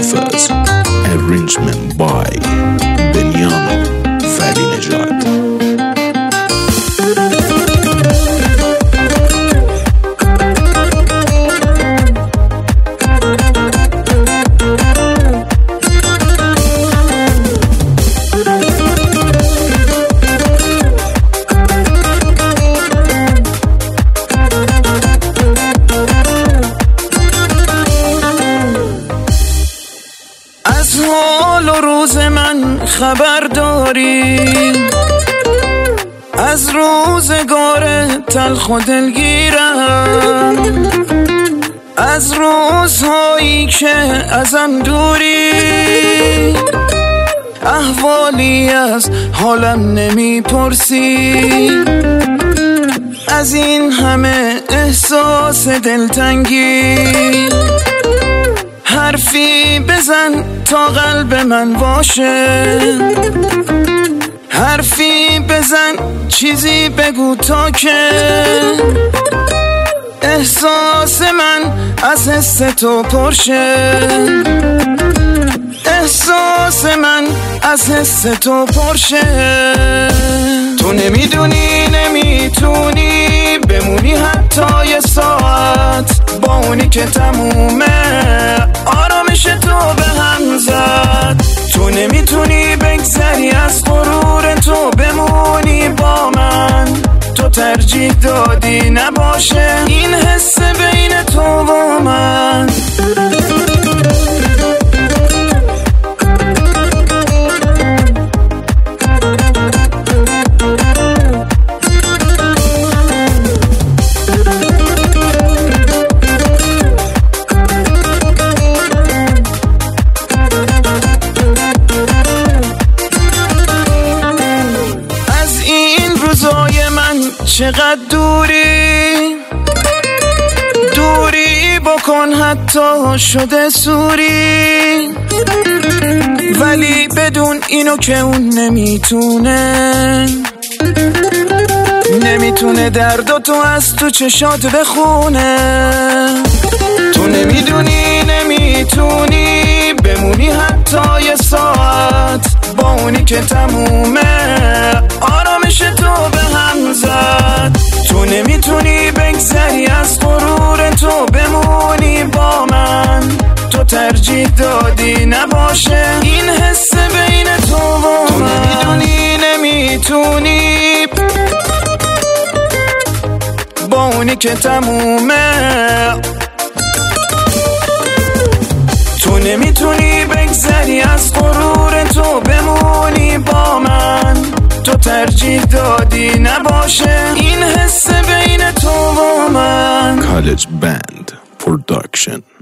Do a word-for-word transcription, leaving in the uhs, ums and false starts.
Hafiz. Arrangement by Benjamin Fadi Nejad. از حال و روز من خبر داری، از روزگار تلخ و دلگیرم، از روزهایی که ازم دوری، احوالی از حالم نمیپرسی، از این همه احساس دلتنگی حرفی بزن تا قلب من باشه، حرفی بزن چیزی بگو تا که احساس من از حس تو پرشه، احساس من از حس تو پرشه. تو نمیدونی نمیتونی بمونی حتی یه ساعت با اونی که تمومه آرامش تو به هم زد. تو نمیتونی بگذری از غرور تو بمونی با من، تو ترجیح دادی نباشه این حس بین تو و من. روزای من چقدر دوری دوری بکن حتی شده سوری، ولی بدون اینو که اون نمیتونه نمیتونه درد تو از تو چشات بخونه. تو نمیدونی نمیتونی بمونی حتی یه ساعت با اونی که تمومه آرامش تو به هم زد. تو نمیتونی بگذری از غرور تو بمونی با من، تو ترجیح دادی نباشه این حس بین تو و من. تو نمیدونی نمیتونی با اونی که تمومه، تو نمیتونی بگذری از غرور تو بمونی با من، تو ترجیح دادی نباشه این حس بین تو و من. College Band Production.